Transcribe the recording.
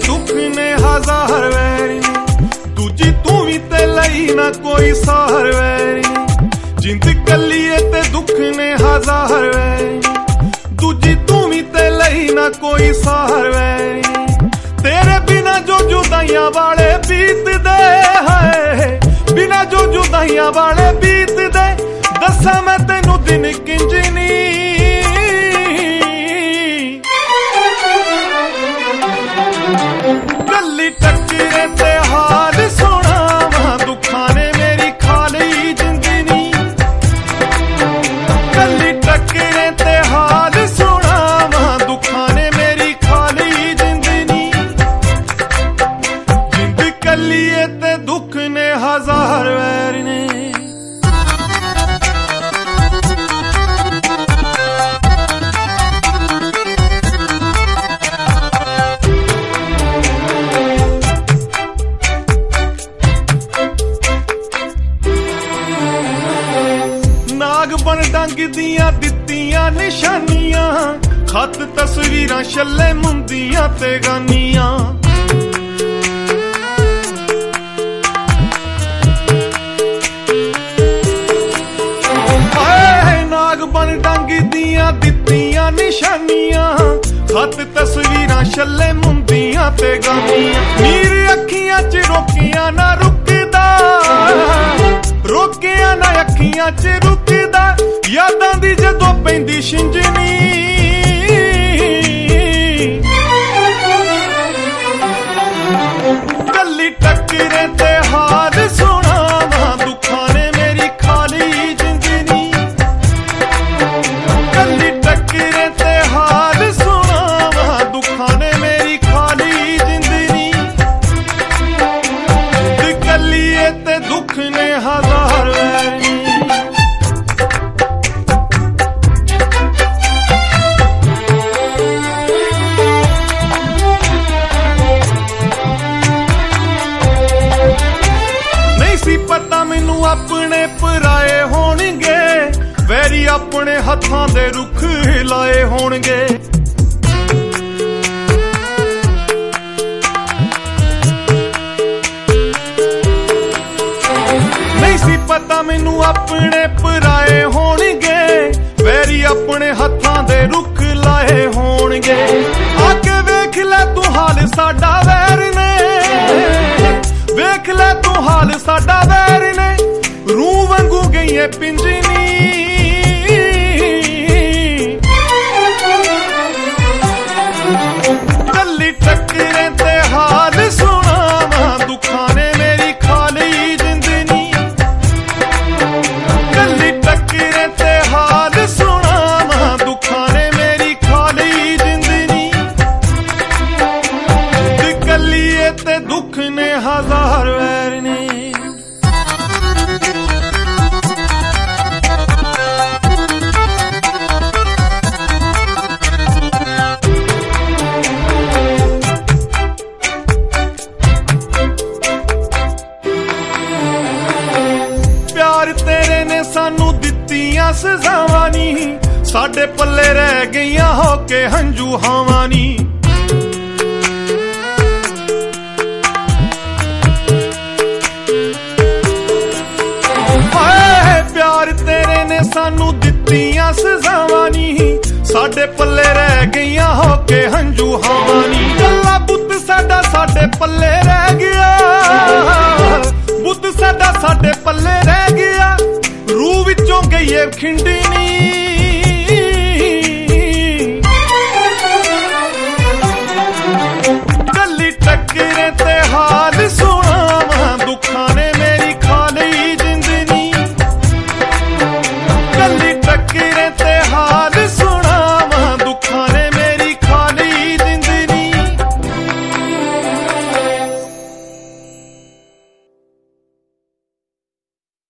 दुख ने हजार वैरी दूजी तू भी ते लई ना कोई सहार वैरी जिंद कलिए ते दुख ने हजार वैरी दूजी तू भी ते लई ना कोई सहार वैरी तेरे बिना जो जुदाइयां वाले बीत दे है बिना जो जुदाइयां वाले बीत दे दसा मैं तेनू दिन किंजनी गली टकरे ते हाल सोना वहां दुखा ने मेरी खा ली जिंदनी गली टकरे ते हाल सोना वहां दुखा ने मेरी खा ली जिंदनी जिंद कलिए ते दुख ने हजार वैर ने बन डंग दियां दित्तियां निशानियां खत तस्वीरां छल्ले मुंदियां ते गानियां नाग बन डंग दियां दित्तियां निशानियां खत तस्वीरां छल्ले मुंदियां ते गानियां नीर अखियां च रोकियां ना रुकदा रोकियां ना अखियां च रुकदा यादां दी जदों पैंदी शिंजनी गली टकरे ते हाल सोना वहां दुखा ने मेरी खा ली जिंदनी गली टकरे ते हाल सोना वहां दुखा ने मेरी खा ली जिंदनी गलिए ते दुख ने हजार पता मैनू अपने पराए होणगे वैरी अपने हथां दे रुख हिलाए होणगे नहीं सी पता मैनू अपने पराए होणगे वैरी अपने हथां दे रुख लाए होणगे आके वेख लै तू हाल साडा वैर ने वेख लै तू हाल साडा वैर ने रूह वांगू गई है पिंजनी गली टकरे ते हाल सोना वहां दुखा ने मेरी खा ली जिंदनी गली टकरे ते हाल सोना वहां दुखा ने मेरी खा ली जिंदनी गलिए ते दुख ने हजार वैर ने प्यार तेरे ने सानू दित्तियां सजावां नी साडे पल्ले रह गईयां होके हंजू हावां नी प्यार तेरे ने सानू दित्तियां सजावां नी साडे पल्ले रह गईयां होके हंजू हावां